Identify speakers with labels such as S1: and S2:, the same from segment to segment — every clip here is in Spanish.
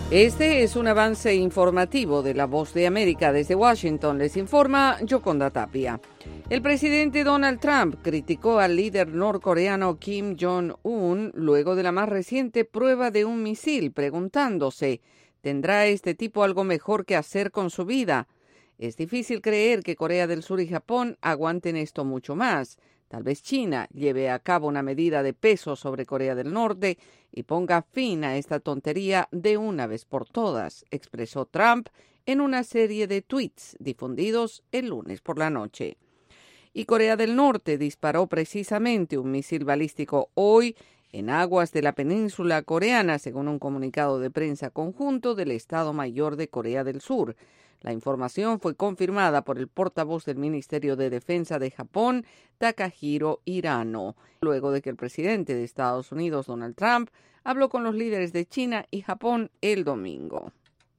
S1: Este es un avance informativo de La Voz de América. Desde Washington les informa Yoconda Tapia. El presidente Donald Trump criticó al líder norcoreano Kim Jong-un luego de la más reciente prueba de un misil, preguntándose, ¿tendrá este tipo algo mejor que hacer con su vida? Es difícil creer que Corea del Sur y Japón aguanten esto mucho más. Tal vez China lleve a cabo una medida de peso sobre Corea del Norte y ponga fin a esta tontería de una vez por todas, expresó Trump en una serie de tweets difundidos el lunes por la noche. Y Corea del Norte disparó precisamente un misil balístico hoy en aguas de la península coreana, según un comunicado de prensa conjunto del Estado Mayor de Corea del Sur. La información fue confirmada por el portavoz del Ministerio de Defensa de Japón, Takahiro Hirano, luego de que el presidente de Estados Unidos, Donald Trump, habló con los líderes de China y Japón el domingo.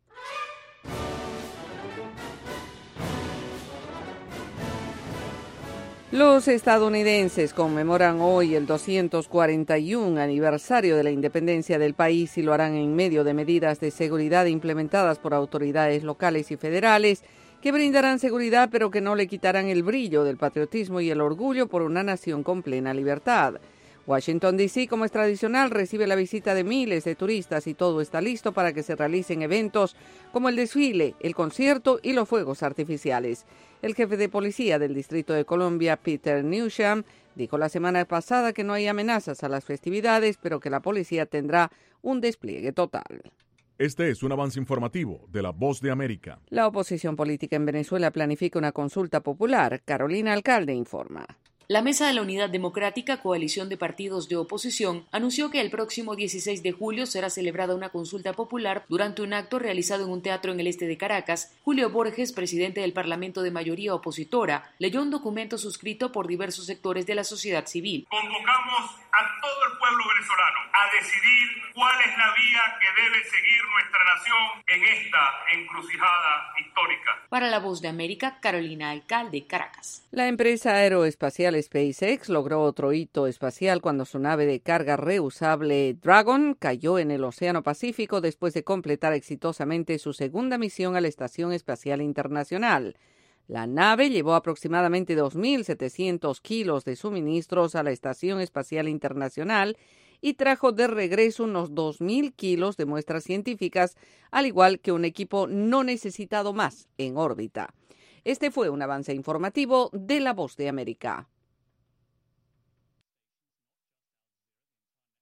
S1: Los estadounidenses conmemoran hoy el 241 aniversario de la independencia del país y lo harán en medio de medidas de seguridad implementadas por autoridades locales y federales que brindarán seguridad pero que no le quitarán el brillo del patriotismo y el orgullo por una nación con plena libertad. Washington, D.C., como es tradicional, recibe la visita de miles de turistas y todo está listo para que se realicen eventos como el desfile, el concierto y los fuegos artificiales. El jefe de policía del Distrito de Columbia, Peter Newsham, dijo la semana pasada que no hay amenazas a las festividades, pero que la policía tendrá un despliegue total.
S2: Este es un avance informativo de La Voz de América.
S1: La oposición política en Venezuela planifica una consulta popular. Carolina Alcalde informa.
S3: La Mesa de la Unidad Democrática, coalición de partidos de oposición, anunció que el próximo 16 de julio será celebrada una consulta popular durante un acto realizado en un teatro en el este de Caracas. Julio Borges, presidente del Parlamento de mayoría opositora, leyó un documento suscrito por diversos sectores de la sociedad civil.
S4: Convocamos a todo el pueblo venezolano a decidir cuál es la vía que debe seguir nuestra nación en esta encrucijada histórica.
S3: Para La Voz de América, Carolina Alcalde, Caracas.
S1: La empresa aeroespacial SpaceX logró otro hito espacial cuando su nave de carga reusable Dragon cayó en el Océano Pacífico después de completar exitosamente su segunda misión a la Estación Espacial Internacional. La nave llevó aproximadamente 2.700 kilos de suministros a la Estación Espacial Internacional y trajo de regreso unos 2.000 kilos de muestras científicas, al igual que un equipo no necesitado más en órbita. Este fue un avance informativo de La Voz de América.